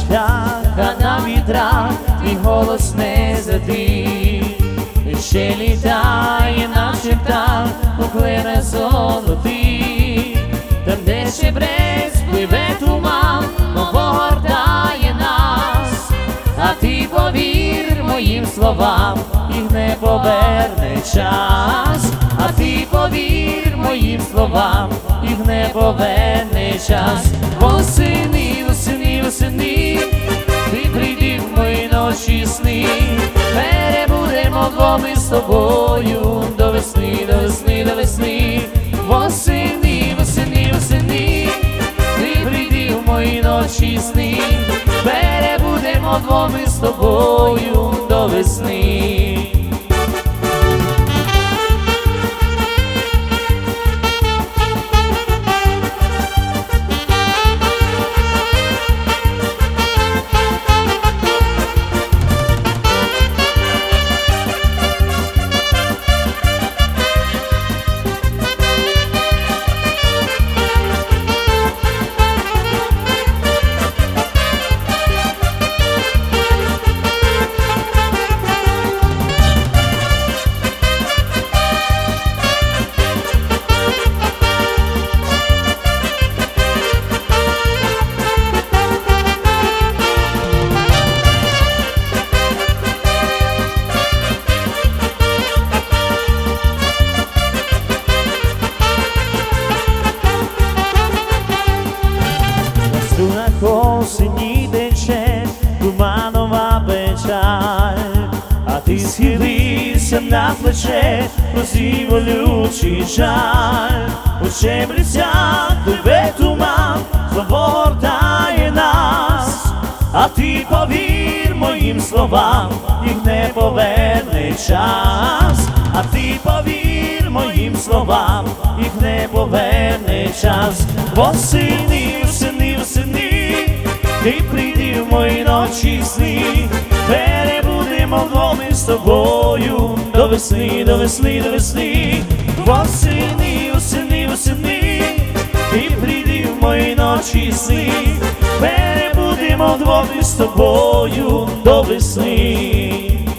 шлях, а на вітрах твій голос не затих. Ще літає наче птах у клине золотий, там, де щебрець пливе туман, погортає нас. А ти повір моїм словам, їх не поверне час. А ти повір моїм словам, їх не поверне час. Восени, восени, восени, ти прийди в мої ночі сни. Перебудемо двоми з тобою до весни, до весни, до весни. Восени, восени, восени, ти прийди в мої ночі сни. Перебудемо двоми з тобою до весни. Осені тече туманова печаль, а ти схилився на плече, просив болючий жаль. У щебрецях пливе туман, погортає нас. А ти повір моїм словам, їх не поверне час. А ти повір моїм словам, їх не поверне час. Восени, восени, восени, ти прийди в мої ночі сни. Перебудемо вдвома з тобою до весни, до весни, до весни. Восени, восени, восени, ти прийди в мої ночі сни. Перебудемо вдвома з тобою до весни.